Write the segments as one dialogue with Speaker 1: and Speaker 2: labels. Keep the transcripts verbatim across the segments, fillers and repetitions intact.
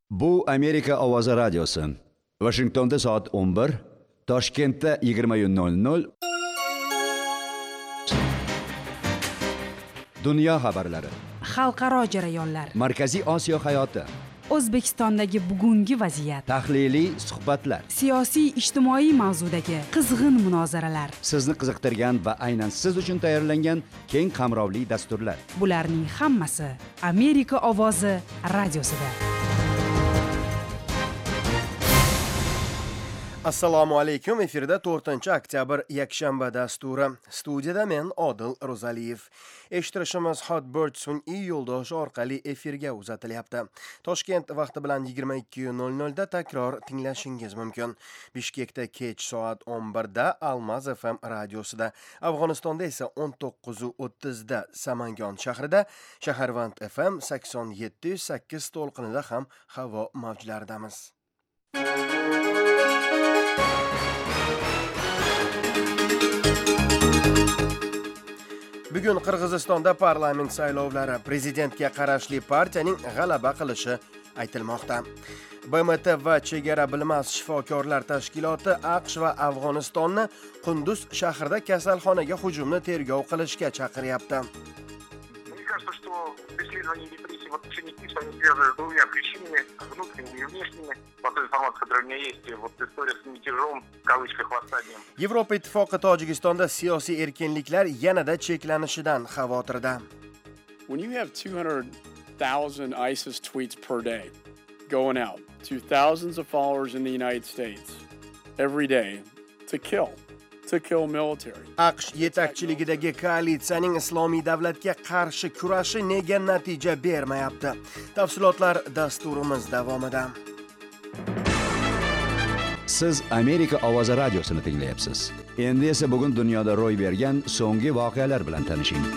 Speaker 1: Bu Amerika ovozi radiosi. Washingtonda soat o'n bir, Toshkentda yigirma nol nol. Dunyo xabarlari.
Speaker 2: Xalqaro jarayonlar.
Speaker 1: Markaziy Osiyo hayoti.
Speaker 2: O'zbekistondagi bugungi vaziyat.
Speaker 1: Tahliliy suhbatlar.
Speaker 2: Siyosiy ijtimoiy mavzudagi qizg'in munozaralar.
Speaker 1: Sizni qiziqtirgan va aynan siz uchun tayyorlangan keng qamrovli dasturlar.
Speaker 2: Bularning hammasi Amerika ovozi radiosida.
Speaker 3: Assalomu alaykum. Efirda to'rtinchi oktyabr yakshanba dasturi. Studiyada men Odil Ro'zaliyev. Eshittirishimiz Hotbird sun'iy yo'ldoshi orqali efirga uzatilyapti. Toshkent vaqti bilan yigirma ikki nol nol da takror tinglashingiz mumkin. Bishkekda kech soat o'n birda Almaz F M radiosida, Afg'onistonda esa o'n to'qqiz o'ttiz da Samangon shahrida, Shaharvand F M sakson yetti sakkiz to'lqinida ham havo mavjlaridamiz. Bugun Qirg'izistonda parlament saylovlari, prezidentga qarashli partiyaning g'alaba qilishi aytilmoqda. B M T va Chegara bilmas shifokorlar tashkiloti AQSh va Afg'onistonni Qunduz shahrida kasalxonaga hujumni tergov qilishga chaqiryapti. Yevropa Ittifoqi Tojikistonda siyosiy erkinliklar yanada cheklanishidan xavotirda.
Speaker 4: When you have two hundred thousand ISIS tweets per day going out to thousands of followers in the United States every day to kill to kill military.
Speaker 3: AQSh yetakchiligidagi koalitsiyaning Islomiy davlatga qarshi kurashi nega natija bermayapti? Tafsilotlar dasturimiz davomida.
Speaker 1: Siz Amerika ovozi radiosini tinglayapsiz. Endi esa bugun dunyoda ro'y bergan so'nggi voqealar bilan tanishing.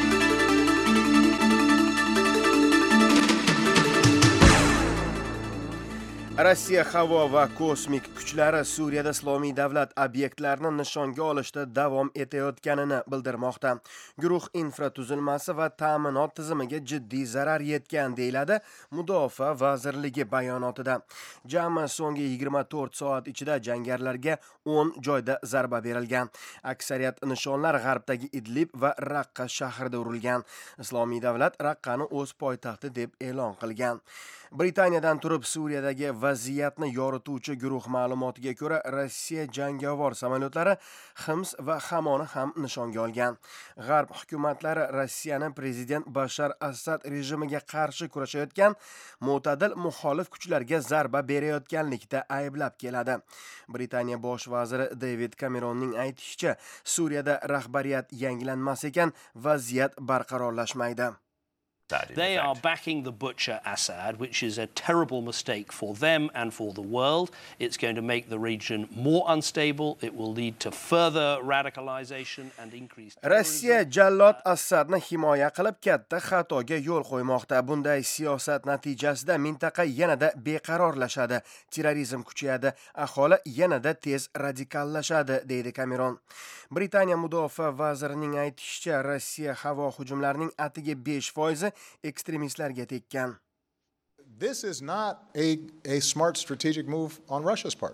Speaker 3: Rossiya havo va kosmik kuchlari Suriyada Islomiy davlat obyektlarini nishonga olishda davom etayotganini bildirmoqda. Guruh infratuzilmasi va ta'minot tizimiga jiddiy zarar yetgan deyiladi Mudofaa vazirligi bayonotida. Jami so'nggi yigirma to'rt soat ichida jangarilarga o'n joyda zarba berilgan. Aksariyat nishonlar g'arbdagi Idlib va Raqqa shahrida urilgan. Islomiy davlat Raqqani o'z poytaxti deb e'lon qilgan. Britaniyadan turib Suriyadagi vaziyatni yorituvchi guruh ma'lumotiga ko'ra, Rossiya jangovar samolyotlari Hims va Hamoni ham nishonga olgan. G'arb hukumatlari Rossiyani prezident Bashar Asad rejimiga qarshi kurashayotgan mo'tadil muxolif kuchlarga zarba berayotganlikda ayblab keladi. Britaniya bosh vaziri David Cameronning aytishicha, Suriyada rahbariyat yangilanmas ekan, vaziyat barqarorlashmaydi.
Speaker 5: They are backing the butcher Assad, which is a terrible mistake for them and for the world. It's going to make the region more unstable. It will lead to further radicalization and increased
Speaker 3: Rossiya Jallod Assadni himoya qilib katta xatoga yo'l qo'ymoqda. Bunday siyosat natijasida mintaqa yanada beqarorlashadi, terrorizm kuchayadi, aholi yanada tez radikallashadi, deydi Cameron. Britaniya mudofaa vazirining aytishicha, Rossiya havo hujumlarining atigi besh foiz ekstremistlarga tekkan.
Speaker 6: This is not a, a smart strategic move on Russia's part.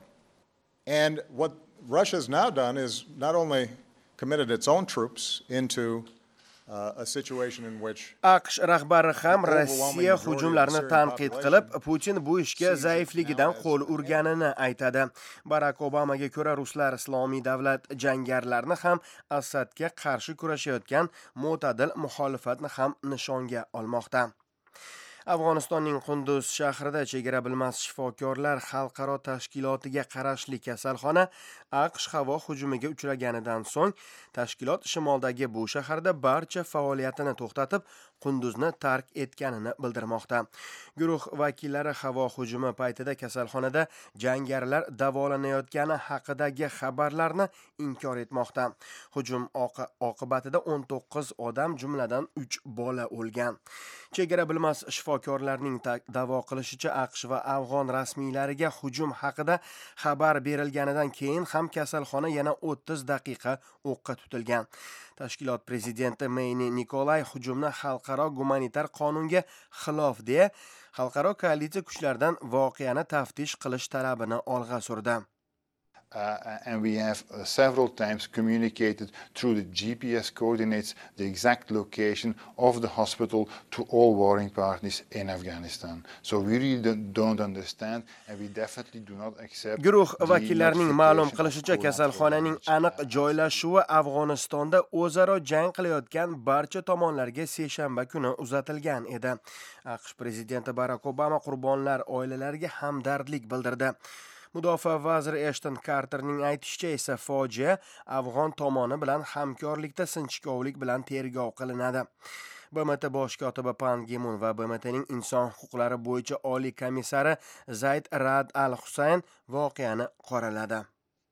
Speaker 6: And what Russia's now done is not only committed its own troops into uh, a situation in which
Speaker 3: AQSh rahbari ham Rossiya hujumlarini tanqid qilib, Putin bu ishga zaifligidan qo'l urganini aytadi. Barack Obamaga ko'ra, ruslar Islomiy davlat jangarilarini ham Asadga qarshi kurashayotgan mo'tadil muxolifatni ham nishonga olmoqda. Afg'onistonning Qunduz shahrida Chegara bilmas shifokorlar xalqaro tashkilotiga qarashli kasalxona AQSh havo hujumiga uchraganidan so'ng tashkilot shimoldagi bu shaharda barcha faoliyatini to'xtatib, Qunduzni tark etganini bildirmoqda. Guruh vakillari havo hujumi paytida kasalxonada jangarilar davolanayotgani haqidagi xabarlarni inkor etmoqda. Hujum oqibatida o'n to'qqiz odam, jumladan uch bola o'lgan. Chegara bilmas shifokorlarning da'vo qilishicha, AQSh va afg'on rasmiylariga hujum haqida xabar berilganidan keyin ham kasalxona yana o'ttiz daqiqa o'qqa tutilgan. Tashkilot prezidenti Mayni Nikolay hujumni xalqaro gumanitar qonunga xilof deya xalqaro koalitsiya kuchlaridan voqeani taftish qilish talabini olg'a surdi.
Speaker 7: Uh, and we have uh, several times communicated through the G P S coordinates the exact location of the hospital to all warring parties in Afghanistan. So we really don't, don't understand and we definitely do not accept.
Speaker 3: Guruh vakillarining ma'lum qilishicha, kasalxonaning aniq joylashuvi Afg'onistonda o'zaro jang qilayotgan barcha tomonlarga seshanba kuni uzatilgan edi. AQSh prezidenti Barack Obama qurbonlar oilalariga hamdardlik bildirdi. Mudofaa vaziri Ashton Carterning aytishicha esa fojia Afg'on tomoni bilan hamkorlikda sinchkovlik bilan tergov qilinadi. B M T bosh kotibi Pan Gi Mun va B M T'ning inson huquqlari bo'yicha oliy komissari Zayd Rad al-Husayn voqeani qoraladi.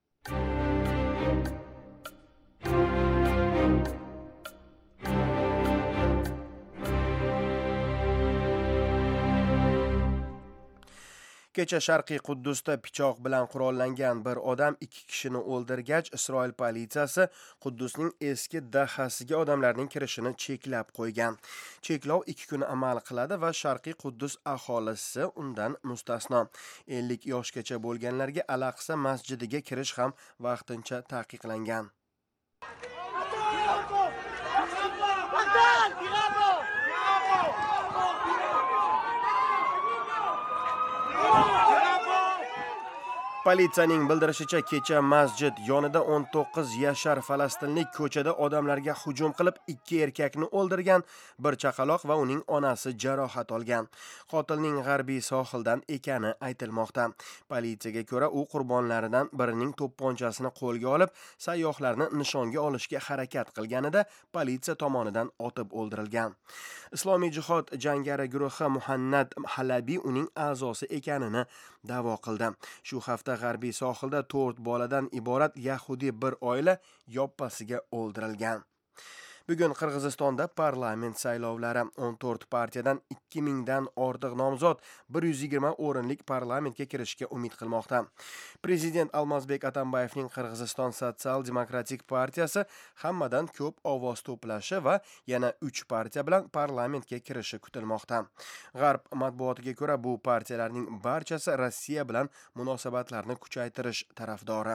Speaker 3: Kecha Sharqiy Quddusda pichoq bilan qurollangan bir odam ikki kishini o'ldirgach, Isroil politsiyasi Quddusning eski dahasiga odamlarning kirishini cheklab qo'ygan. Cheklov ikki kun amal qiladi va Sharqiy Quddus aholisi undan mustasno. ellik yoshgacha bo'lganlarga Al-Aqsa masjidiga kirish ham vaqtincha taqiqlangan. Politsiyaning bildirishicha, kecha masjid yonida o'n to'qqiz yashar falastinlik ko'chada odamlarga hujum qilib, ikki erkakni o'ldirgan, bir chaqaloq va uning onasi jarohat olgan. Qotilning g'arbiy sohildan ekani aytilmoqda. Politsiyaga ko'ra, u qurbonlaridan birining to'pponchasini qo'lga olib, sayyohlarni nishonga olishga harakat qilganida politsiya tomonidan otib o'ldirilgan. Islomiy jihod jangari guruhi Muhannad Halabi uning a'zosi ekanini da'vo qildi. Shu hafta g'arbiy sohilda to'rt boladan iborat yahudiy bir oila yoppasiga o'ldirilgan. Bugun Qirg'izistonda parlament saylovlari. o'n to'rt partiyadan ikki mingdan ortiq nomzod bir yuz yigirma o'rinlik parlamentga kirishga umid qilmoqda. Prezident Almazbek Atambayevning Qirg'iziston sotsial-demokratik partiyasi hammadan ko'p ovoz to'plashi va yana uch partiya bilan parlamentga kirishi kutilmoqda. G'arb matbuotiga ko'ra, bu partiyalarning barchasi Rossiya bilan munosabatlarni kuchaytirish tarafdori.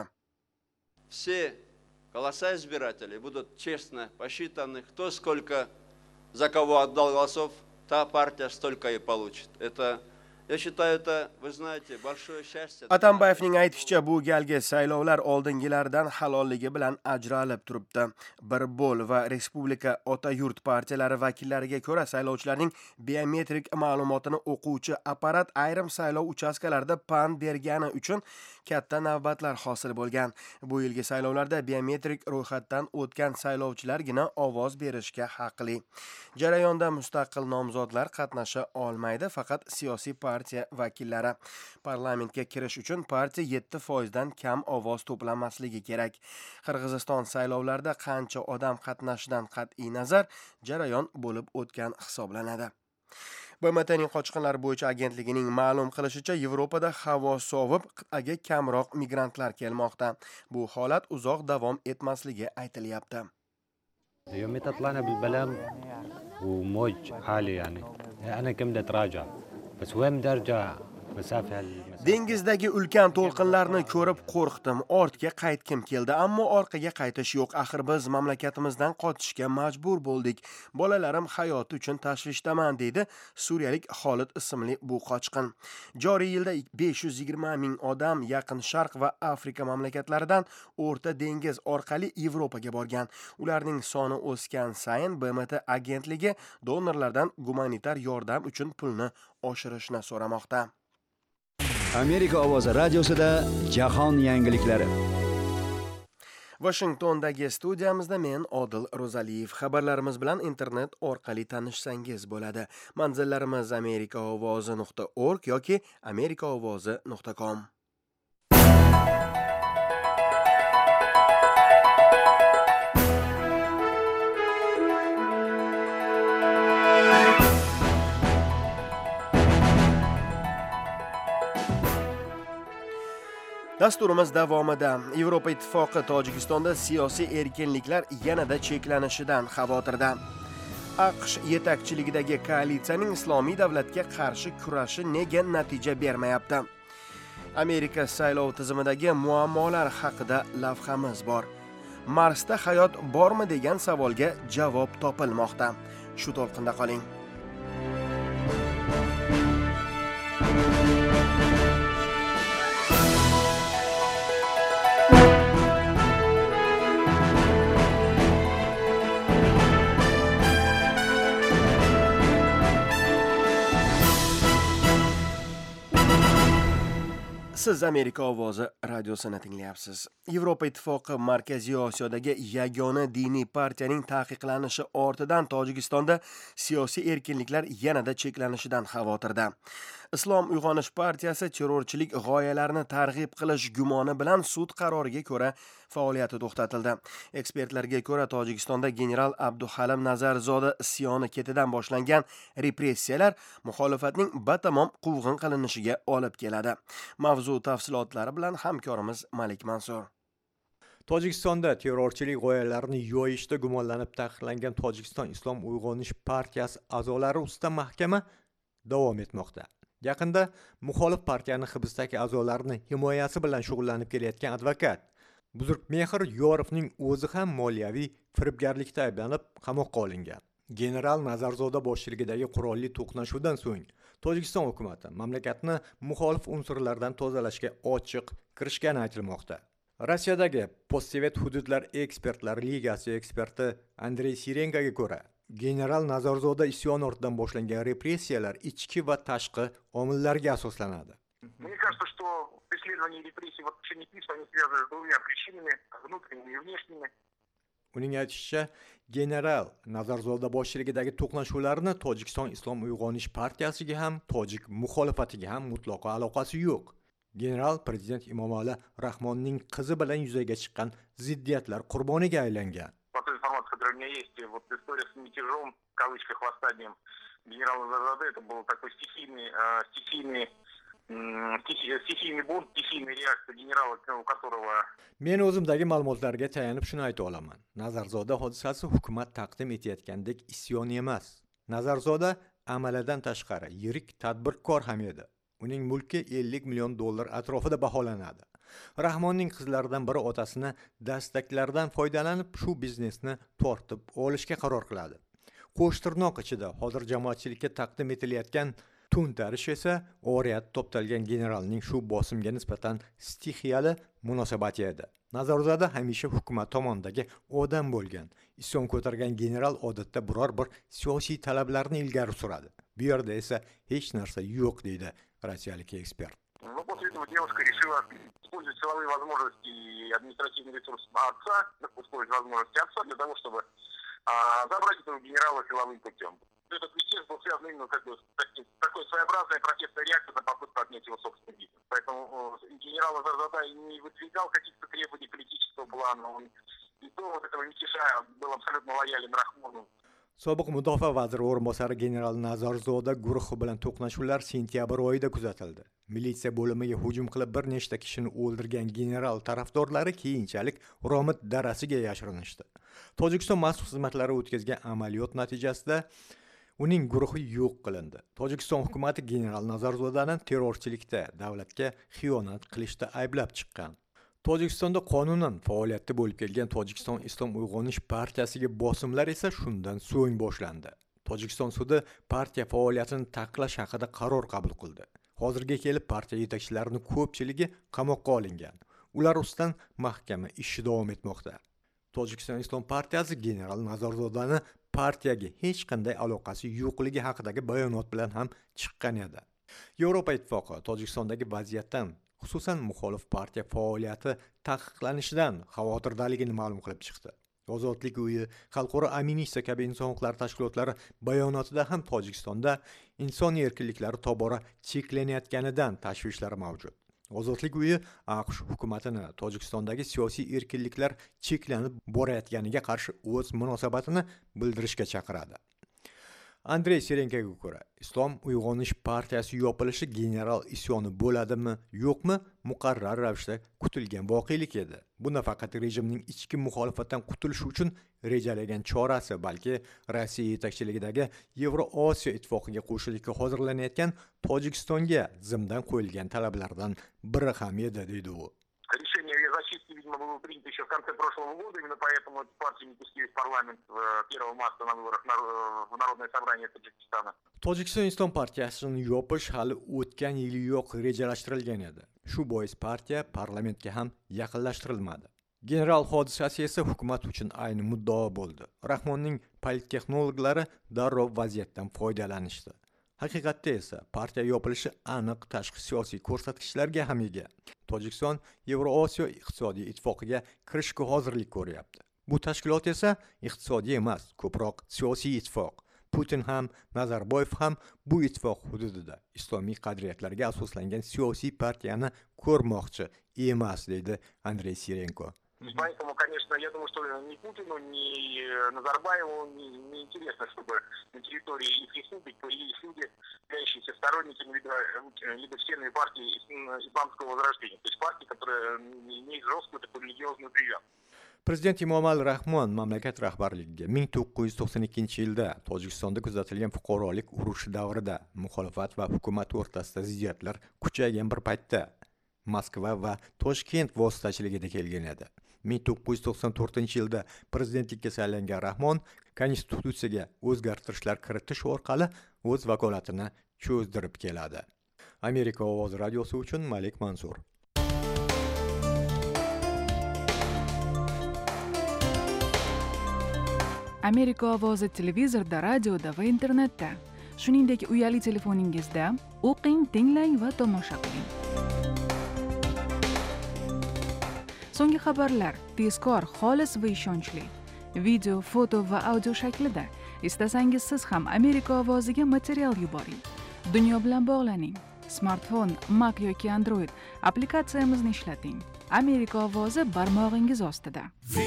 Speaker 8: Голоса избирателей будут честно посчитаны. Кто сколько за кого отдал голосов, та партия столько и получит. Это, я считаю, это, вы знаете, большое счастье.
Speaker 3: Atambayevning aytishicha, bu galgi saylovlar oldingilardan halolligi bilan ajralib turibdi. Bir bo'l va Respublika Ota yurt partiyalari vakillariga ko'ra, saylovchilarning biometrik ma'lumotini o'quvchi apparat ayrim saylov uchastkalarida pan bergani uchun katta navbatlar hosil bo'lgan. Bu yilgi saylovlarda biometrik ro'yxatdan o'tgan saylovchilargina ovoz berishga haqli. Jarayonda mustaqil nomzodlar qatnasha olmaydi, faqat siyosiy partiya vakillari. Parlamentga kirish uchun partiya yetti foizdan kam ovoz to'plamasligi kerak. Qirg'iziston saylovlarida qancha odam qatnashidan qat'iy nazar jarayon bo'lib o'tgan hisoblanadi. B M T'ning qochqinlar bo'yicha agentligining ma'lum qilishicha, Yevropada havo sovib, qit'aga kamroq migrantlar kelmoqda. Bu holat uzoq davom etmasligi aytilyapti.
Speaker 9: يوم طلعنا بالبلم وموج عالي يعني انا كم بدي اتراجع بس وين بدي ارجع مسافه
Speaker 3: Dengizdagi ulkan to'lqinlarni ko'rib qo'rqdim. Ortga qaytkim keldi, ammo orqaga qaytish yo'q. Axir biz mamlakatimizdan qochishga majbur bo'ldik. Bolalarim hayoti uchun tashvishdaman, deydi suriyalik Xolid ismli bu qochqin. Joriy yilda besh yuz yigirma ming odam Yaqin Sharq va Afrika mamlakatlaridan O'rta dengiz orqali Yevropaga borgan. Ularning soni o'sgan sayin B M T agentligi donorlardan gumanitar yordam uchun pulni oshirishni so'ramoqda.
Speaker 1: Amerika ovozi radiosida jahon yangiliklari.
Speaker 3: Washingtondagi studiyamizda men Odil Ro'zaliyev. Xabarlarimiz bilan internet orqali tanishsangiz bo'ladi. Manzillarimiz amerika ovozi nuqta org yoki amerika ovozi nuqta com. Dasturimiz davomida Yevropa Ittifoqi Tojikistonda siyosiy erkinliklar yanada cheklanishidan xavotirda. AQSh yetakchiligidagi koalitsiyaning islomiy davlatga qarshi kurashi nega natija bermayapti? Amerika saylov tizimidagi muammolar haqida lavhamiz bor. Marsda hayot bormi degan savolga javob topilmoqda. Shu to'lqinda qoling. Siz Amerika ovozi radiosini tinglayapsiz. Yevropa Ittifoqi Markaziy Osiyodagi yagona diniy partiyaning taqiqlanishi ortidan Tojikistonda siyosiy erkinliklar yanada cheklanishidan xavotirda. Islom Uyg'onish partiyasi terrorchilik g'oyalarini targ'ib qilish gumoni bilan sud qaroriga ko'ra faoliyati to'xtatildi. Ekspertlarga ko'ra Tojikistonda general Abduhalim Nazarzoda isyoni ketidan boshlangan repressiyalar muxolifatning batamom quvg'in qilinishiga olib keladi. Mavzu tafsilotlari bilan hamkorimiz Malik Mansur.
Speaker 10: Tojikistonda terrorchilik g'oyalarini yoyishda gumonlanib taqiqlangan Tojikiston Islom Uyg'onish partiyasi a'zolari ustidan mahkama davom etmoqda. Yaqinda muxolif partiyaning hibsdagi a'zolarini himoyasi bilan shug'ullanib kelayotgan advokat Buzurgmehr Yorovning o'zi ham moliyaviy firibgarlikda ayblanib qamoqqa olingan. General Nazarzoda boshchiligidagi qurolli to'qnashuvdan so'ng Tojikiston hukumati mamlakatni muxolif unsurlardan tozalashga ochiq kirishgani aytilmoqda. Rossiyadagi postsovet hududlar ekspertlar ligasi eksperti Andrey Sirengaga ko'ra, general Nazarzoda isyon ortidan boshlangan repressiyalar ichki va tashqi omillarga asoslanadi.
Speaker 11: Мне кажется, что преследование и репрессии в отношении ТИС они связаны с двумя причинами, внутренними и внешними.
Speaker 10: Uning aytishicha, general Nazarzoda boshchiligidagi to'qnashuvlarni Tojikiston Islom Uyg'onish partiyasiga ham, tojik muxolifatiga ham mutlaqo aloqasi yo'q. General prezident Emomali Rahmonning qizi bilan yuzaga chiqqan ziddiyatlar qurboniga aylangan.
Speaker 11: По той информации, которая у меня есть, вот история с мятежом, в кавычках, восстанием генерала Назарзоды, это был такой стихийный, стихийный, стихийный бунт, стихийная реакция генерала, у которого...
Speaker 10: Men o'zimdagi ma'lumotlarga tayanib shuni ayta olaman. Nazarzoda hodisasi hukumat taqdim etayotgandek isyon emas. Nazarzoda amalidan tashqari yirik tadbirkor ham edi. Uning mulki ellik million dollar atrofida baholanadi. Rahmonning qizlaridan biri otasini dastaklardan foydalanib shu biznesni tortib olishga qaror qiladi. Qo'shtirnoq ichida hozir jamoatchilikka taqdim etilayotgan to'ntarish esa oriyat toptalgan generalning shu bosimga nisbatan stixiyali munosabati edi. Nazarzoda hamisha hukumat tomondagi odam bo'lgan. Isyon ko'targan general odatda biror bir siyosiy talablarni ilgari suradi. Bu yerda esa hech narsa yo'q deydi rossiyalik ekspert.
Speaker 11: Ну, после этого девушка решила использовать силовые возможности и административный ресурс отца, использовать возможности отца для того, чтобы а, забрать этого генерала силовым путем. Этот мятеж был связан именно как бы с таким, такой своеобразной протестной реакцией на попытку отнять его собственный бизнес. Поэтому генерал Назарзода не выдвигал каких-то требований политического плана. Он и до вот этого мятежа был абсолютно лоялен Рахмону.
Speaker 10: Sobiq mudofaa vaziri o'rinbosari general Nazarzoda guruhi bilan to'qnashuvlar sentyabr oyida kuzatildi. Militsiya bo'limiga hujum qilib bir nechta kishini o'ldirgan general tarafdorlari keyinchalik Romit darasiga yashirinishdi. Tojikiston maxsus xizmatlari o'tkazgan amaliyot natijasida uning guruhi yo'q qilindi. Tojikiston hukumati general Nazarzodani terrorchilikda, davlatga xiyonat qilishda ayblab chiqqan. Tojikistonda qonunan faoliyatda bo'lib kelgan Tojikiston Islom Uyg'onish partiyasiga bosimlar esa shundan so'ng boshlandi. Tojikiston sudi partiya faoliyatini taqiqlash haqida qaror qabul qildi. Hozirga kelib partiya yetakchilarining ko'pchiligi qamoqqa olingan. Ular ustidan mahkama ishi davom etmoqda. Tojikiston Islom partiyasi general Nazarzodani partiyaga hech qanday aloqasi yo'qligi haqidagi bayonot bilan ham chiqqan edi. Yevropa Ittifoqi Tojikistondagi vaziyatdan, xususan muxolif partiya faoliyati taqiqlanishidan xavotirdaligini ma'lum qilib chiqdi. Ozodlik uyi, Xalqaro amnistiya kabi inson huquqlari tashkilotlari bayonotida ham Tojikistonda inson erkinliklari tobora cheklanayotganidan tashvishlari mavjud. Ozodlik uyi AQSh hukumatini Tojikistondagi siyosiy erkinliklar cheklanib borayotganiga qarshi o'z munosabatini bildirishga chaqiradi. Andrey Serenkaga ko'ra, Islom Uyg'onish partiyasi yopilishi general isyoni bo'ladimi, yo'qmi, muqarrar ravishda kutilgan voqelik edi. Bu nafaqat rejimning ichki muxolifatdan qutulish uchun rejalagan chorasi, balki Rossiya yetakchiligidagi Yevroosiyo ittifoqiga qo'shilishga hozirlanayotgan Tojikistonga zimdan qo'yilgan talablardan biri ham edi, deydi u.
Speaker 11: Решение о защите, видимо, было принято еще в конце прошлого года, именно поэтому эту партию не пустили в парламент первого марта на выборах в Народное собрание Таджикистана.
Speaker 10: Tojikiston Islom partiyasini yopish hali o'tgan yiliyoq rejalashtirilgan edi. Shu bois partiya parlamentga ham yaqinlashtirilmadi. General hodisasi esa hukumat uchun ayni muddao bo'ldi. Rahmonning polittexnologlari darrov vaziyatdan foydalanishdi. Haqiqatda esa partiya yopilishi aniq tashqi siyosiy ko'rsatkichlarga ham ega. Tojikiston Yevroosiyo iqtisodiy ittifoqiga kirishga hozirlik ko'ryapti. Bu tashkilot esa iqtisodiy emas, ko'proq siyosiy ittifoq. Putin ham, Nazarboyev ham bu ittifoq hududida islomiy qadriyatlarga asoslangan siyosiy partiyani ko'rmoqchi emas, deydi Andrey Sirenko.
Speaker 11: Поэтому, конечно, я думаю, что ни Путину, ни Назарбаеву не, не интересно, чтобы на территории их республик появились люди, являющиеся сторонниками либо, либо членами партии исламского возрождения. То есть партии, которая имеет жесткую такую религиозную привязку.
Speaker 10: Prezident Emomali Rahmon mamlakat rahbarligiga ming to'qqiz yuz to'qson ikkinchi yilda Tojikistonda kuzatilgan fuqarolik urushi davrida muxolifat va hukumat o'rtasida ziddiyatlar kuchaygan bir paytda Moskva va Toshkent vositachiligida kelgan edi. ming to'qqiz yuz to'qson to'rtinchi yilda prezidentlikka saylangan Rahmon konstitutsiyaga o'zgartirishlar kiritish orqali o'z vakolatini cho'zdirib keladi. Amerika ovozi radiosi uchun Malik Mansur.
Speaker 2: Amerika ovozi televizorda, radioda va internetda, shuningdek uyali telefoningizda o'qing, tinglang va tomosha qiling. So'nggi xabarlar tezkor, xolis va ishonchli. Video, foto va audio shaklida. Istasangiz siz ham Amerika ovoziga material yuboring. Dunyo bilan bog'laning. Smartfon, Mac yoki Android applikatsiyamizni ishlating. Amerika ovozi barmog'ingiz ostida.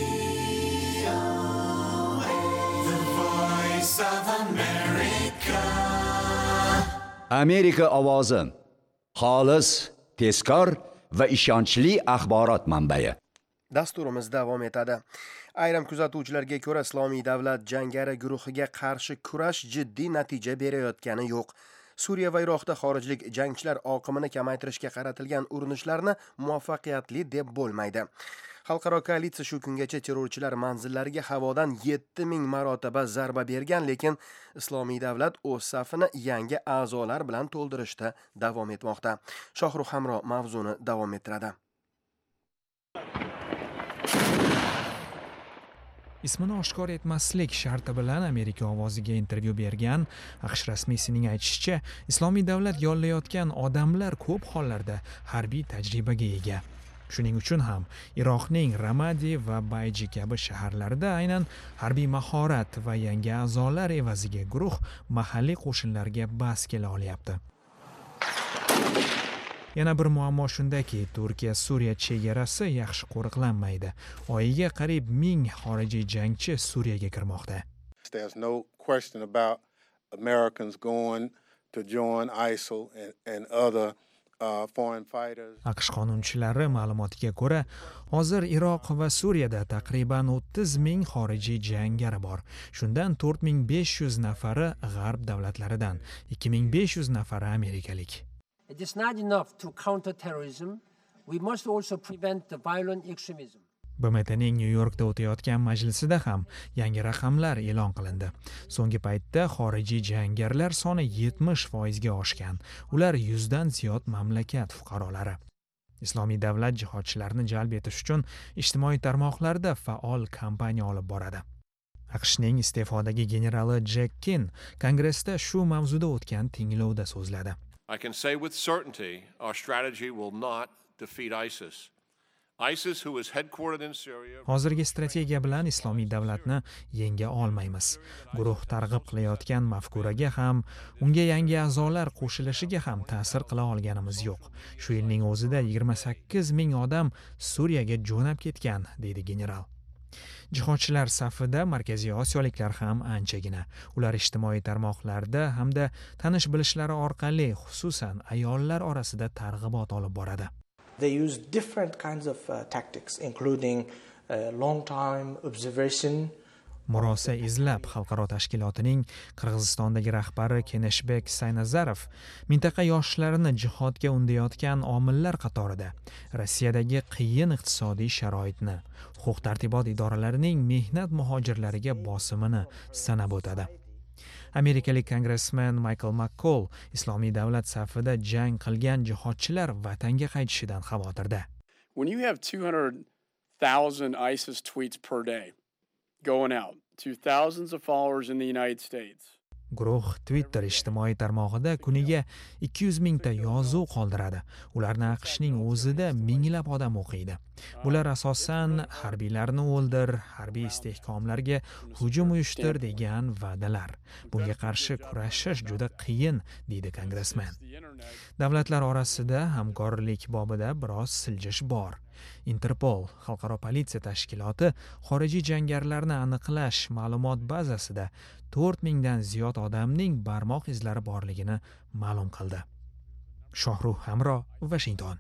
Speaker 1: Amerika ovozi. Xolis, tezkor va ishonchli axborot manbai.
Speaker 3: Dasturimiz davom etadi. Ayrim kuzatuvchilarga ko'ra Islomiy davlat jangari guruhiga qarshi kurash jiddiy natija berayotgani yo'q. Suriya va Iroqda xorijlik jangchilar oqimini kamaytirishga qaratilgan urinishlarni muvaffaqiyatli deb bo'lmaydi. Xalqaro koalitsiya shu kungacha terrorchilar manzillariga havodan yetti ming marotaba zarba bergan, lekin Islomiy davlat o'z safini yangi a'zolar bilan to'ldirishda davom etmoqda. Shohruh Hamro mavzuni davom ettiradi.
Speaker 12: Ismini oshkor etmaslik sharti bilan Amerika ovoziga intervyu bergan AQSh rasmiysining aytishicha, Islomiy davlat yollayotgan odamlar ko'p hollarda harbiy tajribaga ega. Shuning uchun ham Iroqning Ramadi va Bayji kabi shaharlarida aynan harbiy mahorat va yangi a'zolar evaziga guruh mahalliy qo'shinlarga bas kela olyapti. Yana bir muammo shundaki, Turkiya Suriya chegarasi yaxshi qo'riqlanmaydi. Oyiga qariyb ming xorijiy jangchi Suriyaga kirmoqda.
Speaker 13: There's no question about Americans going to join ISIL and, and other uh, foreign fighters.
Speaker 12: AQSh qonunchilari ma'lumotiga ko'ra, hozir Iroq va Suriyada taqriban o'ttiz ming xorijiy jangari bor. Shundan to'rt ming besh yuz nafari g'arb davlatlaridan, ikki ming besh yuz nafari amerikalik.
Speaker 14: It is not enough to counter terrorism. We must also prevent the violent extremism.
Speaker 12: B M T'ning New Yorkda o'tayotgan majlisida ham yangi raqamlar e'lon qilindi. So'nggi paytda xorijiy jangarilar soni yetmish foizga oshgan. Ular yuzdan ziyod mamlakat fuqarolari. Islomiy davlat jihodchilarni jalb etish uchun ijtimoiy tarmoqlarda faol kampaniya olib boradi. AQShning iste'fodagi generali Jack Kin Kongressda shu mavzuda o'tgan tinglovda so'zladi.
Speaker 15: I can say with certainty our strategy will not defeat ISIS. ISIS, who is headquartered in Syria.
Speaker 12: Hozirgi strategiya bilan Islomiy davlatni yenga olmaymiz. Guruh targ'ib qilayotgan mafkuraga ham, unga yangi a'zolar qo'shilishiga ham ta'sir qila olganimiz yo'q. Shu yilning o'zida yigirma sakkiz ming odam Suriyaga jo'nab ketgan, deydi general. Jihodchilar safida Markaziy Osiyoliklar ham anchagina. Ular ijtimoiy tarmoqlarda hamda tanish bilishlari orqali xususan ayollar orasida targ'ibot olib boradi.
Speaker 16: They use different kinds of uh, tactics including uh, long time observation.
Speaker 12: Murosa izlab xalqaro tashkilotining Qirg'izistondagi rahbari Keneshbek Saynazarov mintaqa yoshlarini jihodga undayotgan omillar qatorida Rossiyadagi qiyin iqtisodiy sharoitni, huquq-tartibot idoralarining mehnat muhojirlariga bosimini sanab o'tadi. Amerikalik kongressmen Michael McCall Islomiy davlat safida jang qilgan jihodchilar vatanga qaytishidan xavotirda.
Speaker 4: When you have two hundred thousand ISIS tweets per day going out to thousands of followers in the United States.
Speaker 12: Guruh Twitter ijtimoiy tarmog'ida kuniga ikki yuz mingta yozuv qoldiradi. Ularni AQShning o'zida minglab odam o'qiydi. Bular asosan harbiylarni o'ldir, harbiy istehkomlarga hujum uyushtir degan va'dalar. Bunga qarshi kurashish juda qiyin, deydi kongressmen. Davlatlar orasida hamkorlik bobida biroz siljish bor. Interpol, xalqaro politsiya tashkiloti xorijiy jangarilarni aniqlash ma'lumot bazasida to'rt mingdan ziyod odamning barmoq izlari borligini ma'lum qildi. Shohruh Hamro, Washington.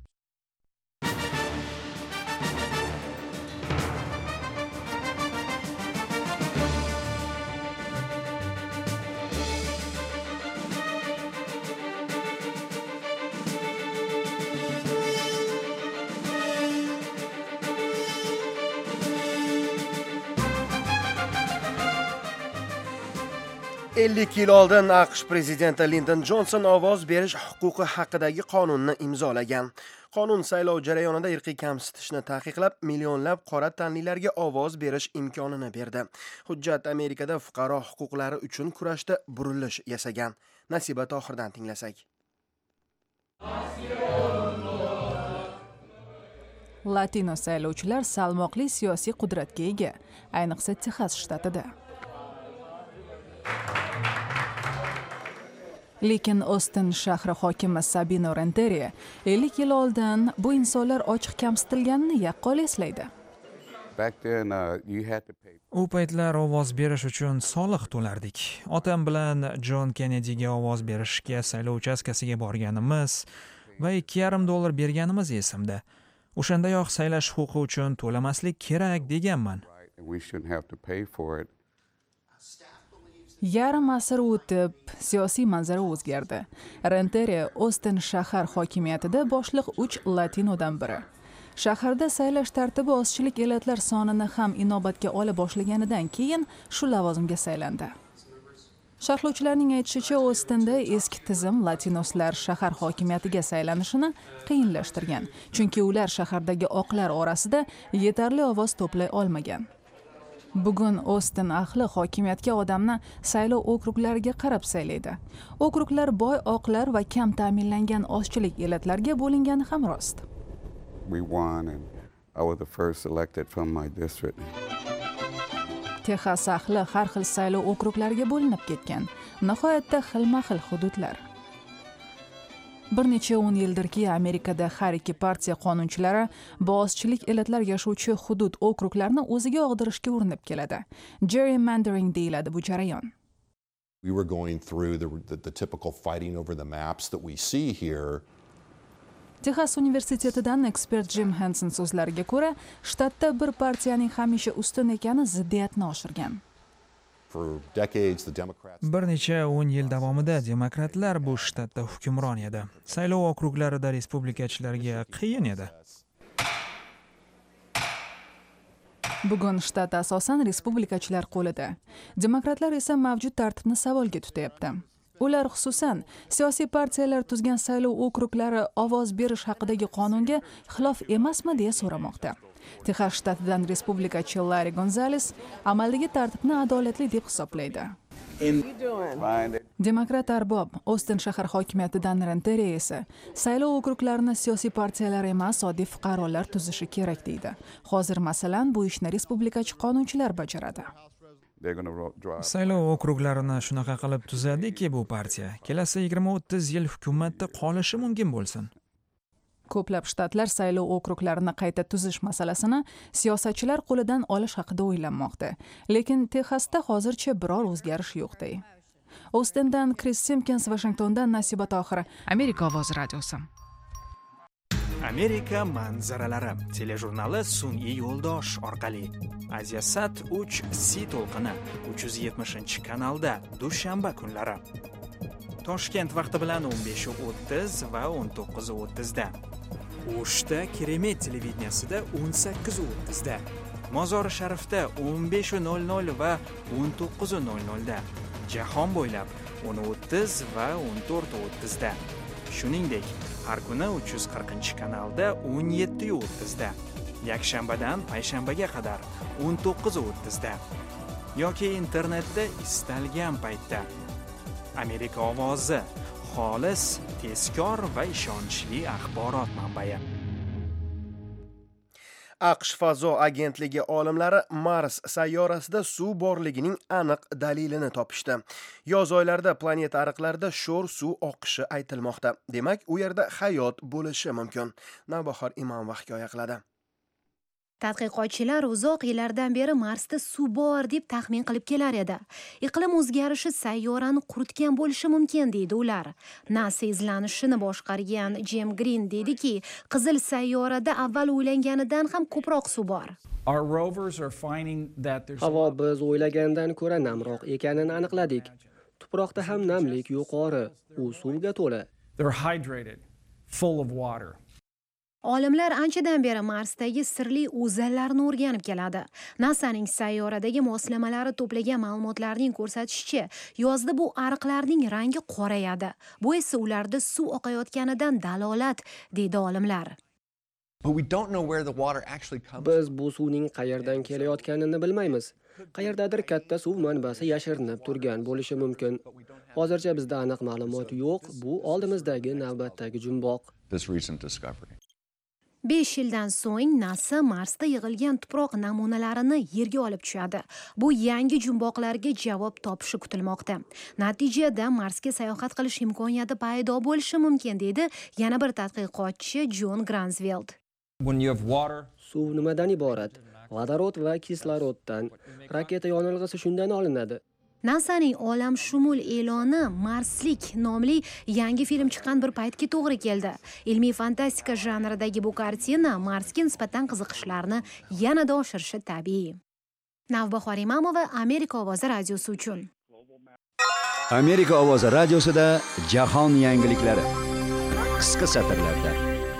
Speaker 3: ellik yil oldin AQSh prezidenti Lyndon Johnson ovoz berish huquqi haqidagi qonunni imzolagan. Qonun saylov jarayonida irqiy kamsitishni taqiqlab, millionlab qora tanlilarga ovoz berish imkonini berdi. Hujjat Amerikada fuqaro huquqlari uchun kurashda burilish yasagan. Nasiba Tohirdan tinglasak.
Speaker 2: Latino saylovchilar salmoqli siyosiy qudratga ega, ayniqsa Texas shtatida. Lekin Austin shahri hokimi Sabino Renteria ellik yil oldin bu insonlar ochiq kamsitilganini yaqqol eslaydi.
Speaker 12: U paytlar ovoz berish uchun soliq to'lardik. Otam bilan John Kennedyga ovoz berishga saylov uchastkasiga borganimiz va ikki yarim dollar berganimiz esimda. O'shandayoq saylash huquqi uchun to'lamaslik kerak deganman.
Speaker 2: Yarim asr o'tib, siyosiy manzara o'zgardi. Renteria Austin shahar hokimiyatida boshliq uch latinodan biri. Shaharda saylash tartibi ozchilik elatlar sonini ham inobatga ola boshlaganidan keyin shu lavozimga saylandi. Sharhlovchilarning aytishicha, Austinda eski tizim latinoslar shahar hokimiyatiga saylanishini qiyinlashtirgan, chunki ular shahardagi oqlar orasida yetarli ovoz to'play olmagan. Bugun Austin ahli hokimiyatga odamni saylov okruglariga qarab saylaydi. Okruglar boy oqlar va kam ta'minlangan ozchilik elatlarga bo'lingani ham rost.
Speaker 17: We won and I was the first elected from my district.
Speaker 2: Texas ahli har xil saylov okruglariga bo'linib ketgan. Nihoyatda xilma-xil hududlar. Bir necha o'n yildirki Amerikada har ikki partiya qonunchilari bozchilik elatlar yashovchi hudud okruglarni o'ziga og'dirishga urinib keladi. Gerrymandering deyiladi bu jarayon.
Speaker 18: We were going through the, the, the typical fighting over the maps that we see here.
Speaker 2: Texas universitetidan ekspert Jim Hansen so'zlariga ko'ra, shtatda bir partiyaning hamisha ustun ekani ziddiyatni oshirgan.
Speaker 12: Bir necha o'n yil davomida demokratlar bu shtatda hukmron edi. Saylov okruglarida respublikachilarga qiyin edi.
Speaker 2: Bugun shtat asosan respublikachilar qo'lida. Demokratlar esa mavjud tartibni savolga tutyapti. Ular xususan siyosiy partiyalar tuzgan saylov okruglari ovoz berish haqidagi qonunga xilof emasmi deya so'ramoqda. Texas shtatidan respublikachi Larry Gonzales amaldagi tartibni adolatli deb hisoblaydi. Demokrat arbob Austin shahar hokimiyatidan Renteria esa saylov okruglarini siyosiy partiyalar emas, oddiy fuqarolar tuzishi kerak deydi. Hozir masalan bu ishni respublikachi qonunchilar bajaradi.
Speaker 12: Saylov okruglarini shunaqa qilib tuzadiki bu partiya kelasi yigirma o'ttiz yil hukumatda qolishi mumkin bo'lsin.
Speaker 2: Ko'plab shtatlar saylov okruklarini qayta tuzish masalasini siyosatchilar qo'lidan olish haqida o'ylanmoqda. Lekin Texasda hozircha biror o'zgarish yo'qday. Ostindan Chris Simpkins, Washingtondan Nasiba Tohir, Amerika ovozi radiosi.
Speaker 12: Amerika manzaralari telejurnali sun'iy yo'ldosh orqali Asiasat uch C to'lqini uch yuz yetmishinchi kanalda dushanba kunlari. Toshkent vaqti bilan o'n besh o'ttiz va o'n to'qqiz o'ttiz da. O'shda Keremet televideniyasida o'n sakkiz o'ttiz da. Mozori Sharifda o'n besh nol nol va o'n to'qqiz nol nol da. Jahon bo'ylab o'n o'ttiz va o'n to'rt o'ttiz da. Shuningdek, har kuni uch yuz qirqinchi kanalda o'n yetti o'ttiz da. Yakshanbadan payshanbaga qadar o'n to'qqiz o'ttiz da. Yoki internetda istalgan paytda. Amerika ovozi, xolis, tezkor va ishonchli axborot manbai.
Speaker 3: AQSh fazo agentligi olimlari Mars sayyorasida suv borligining aniq dalilini topishdi. Yoz oylarida planeta ariqlarida sho'r suv oqishi aytilmoqda. Demak, u yerda hayot bo'lishi mumkin. Navbahor Imomova hikoya qiladi.
Speaker 19: Tadqiqotchilar uzoq yillardan beri Marsda suv bor deb taxmin qilib kelar edi. Iqlim o'zgarishi sayyorani quritgan bo'lishi mumkin deydi ular. NASA izlanishini boshqargan Jim Green deydiki, qizil sayyorada avval o'ylanganidan ham ko'proq suv bor.
Speaker 20: Havo biz o'ylagandan ko'ra namroq ekanini aniqladik. Tuproqda ham namlik yuqori, u suvga to'la.
Speaker 19: Olimlar anchadan beri Marsdagi sirli o'zallarni o'rganib keladi. NASAning sayyoradagi moslamalari to'plagan ma'lumotlarning ko'rsatishicha, yozda bu ariqlarning rangi qorayadi. Bu esa ularda suv oqayotganidan dalolat, deydi olimlar.
Speaker 20: Biz bu suvning qayerdan kelayotganini bilmaymiz. Qayerdadir katta suv manbasi yashirinib turgan bo'lishi mumkin. Hozircha bizda aniq ma'lumot yo'q. Bu oldimizdagi navbatdagi jumboq.
Speaker 19: besh yildan so'ng NASA Marsda yig'ilgan tuproq namunalarini yerga olib tushadi. Bu yangi jumboqlarga javob topishi kutilmoqda. Natijada Marsga sayohat qilish imkoniyati paydo bo'lishi mumkin, deydi yana bir tadqiqotchi Jon Gransveld.
Speaker 20: Suv nimadan iborat? Vodorod va kisloroddan. Raketa yonilg'isi shundan olinadi.
Speaker 19: NASAning olamshumul e'loni Marslik nomli yangi film chiqqan bir paytga to'g'ri keldi. Ilmiy fantastika janridagi bu kartina Marsga nisbatan qiziqishlarni yanada oshirishi tabiiy. Navbahor Imomova, Amerika ovozi radiosi uchun.
Speaker 1: Amerika ovozi radiosida jahon yangiliklari. Qisqa satrlarda.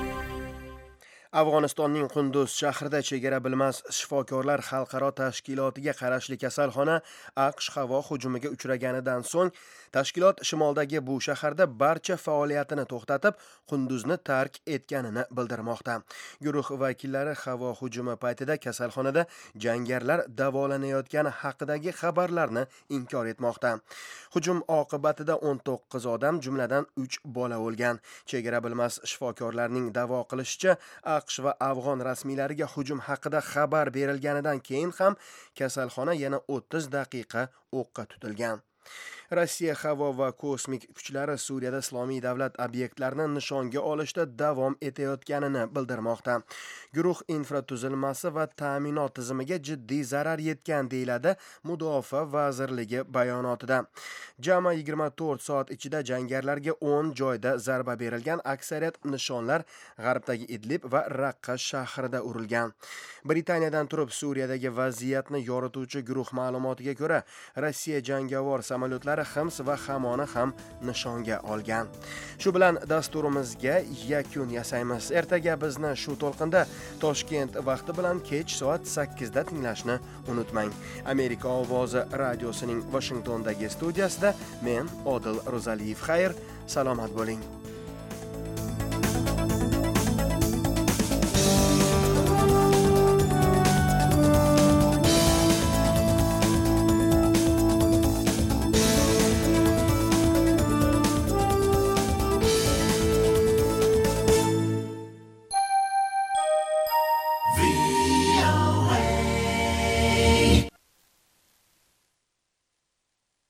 Speaker 3: Afg'onistonning Qunduz shahrida chegara bilmas shifokorlar xalqaro tashkilotiga qarashli kasalxona AQSh havo hujumiga uchraganidan so'ng tashkilot shimoldagi bu shaharda barcha faoliyatini to'xtatib, Qunduzni tark etganini bildirmoqda. Guruh vakillari havo hujumi paytida kasalxonada jangarilar davolanayotgani haqidagi xabarlarni inkor etmoqda. Hujum oqibatida o'n to'qqiz odam, jumladan uch bola o'lgan. Chegara bilmas shifokorlarning da'vo qilishicha, AQSh va afg'on rasmiylariga hujum haqida xabar berilganidan keyin ham kasalxona yana o'ttiz daqiqa o'qqa tutilgan. Rossiya havo va kosmik kuchlari Suriyada islomiy davlat obyektlarini nishonga olishda davom etayotganini bildirmoqda. Guruh infratuzilmasi va ta'minot tizimiga jiddiy zarar yetgan deyiladi Mudofaa vazirligi bayonotida. Jami yigirma to'rt soat ichida jangarilarga o'n joyda zarba berilgan, aksariyat nishonlar g'arbdagi Idlib va Raqqa shahrida urilgan. Britaniyadan turib Suriyadagi vaziyatni yorituvchi guruh ma'lumotiga ko'ra, Rossiya jangovar samolyotlari Hims va Hamoni ham nishonga olgan. Shu bilan dasturimizga yakun yasaymiz. Ertaga bizni shu to'lqinda Toshkent vaqti bilan kech soat sakkizda tinglashni unutmang. Amerika ovozi radiosining Washingtondagi studiyasida men Odil Ro'zaliyev. Xayr, salomat bo'ling.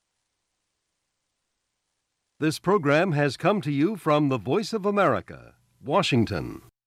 Speaker 21: This program has come to you from the Voice of America, Washington.